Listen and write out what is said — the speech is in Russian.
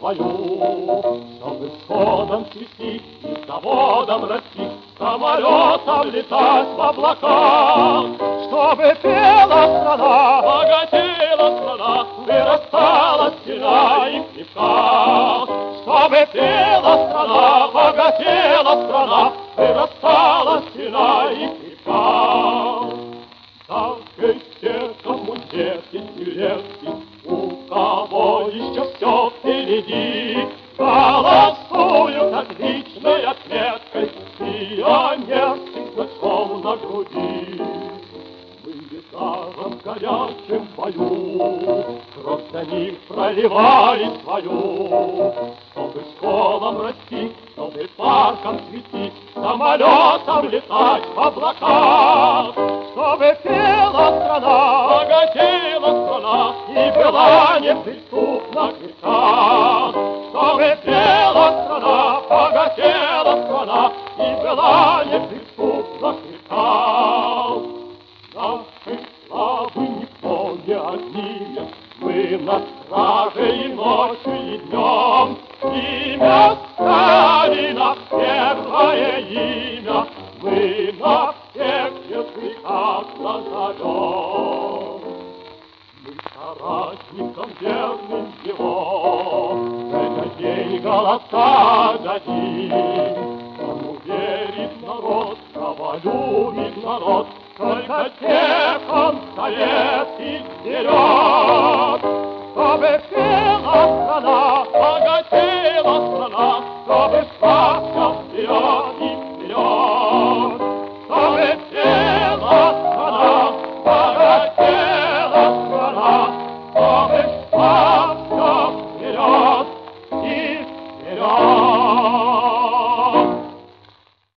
свою, чтобы сходом цвести и заводом расти, самолетом летать в облаках, чтобы пела страна, богатела страна, вырастала стена и крепка, чтобы пела страна, богатела страна, вырастала стена и крепка. Так и те, кому 10 лет, у кого еще все впереди, голосуют отличной отметкой пионерским значком на груди. Мы ветром горячим бою, кровь за них проливали свою, чтобы школам расти, чтобы парком цвести, самолетом летать в облаках, чтобы пела страна, богатела страна и была неприступна к векам, чтобы пела страна, богатела страна и была неприступна к векам. Наши славы никто не отнимет, мы на страже и ночью, и днем. Имя Сталина, первое имя, мы на всех языках назовем. Мы соратникам верным его в этот день голоса дадим. Кому верит народ, кого любит народ, только тех он советский вперед. Чтобы пела страна, богатела страна, чтобы шла вся вперед.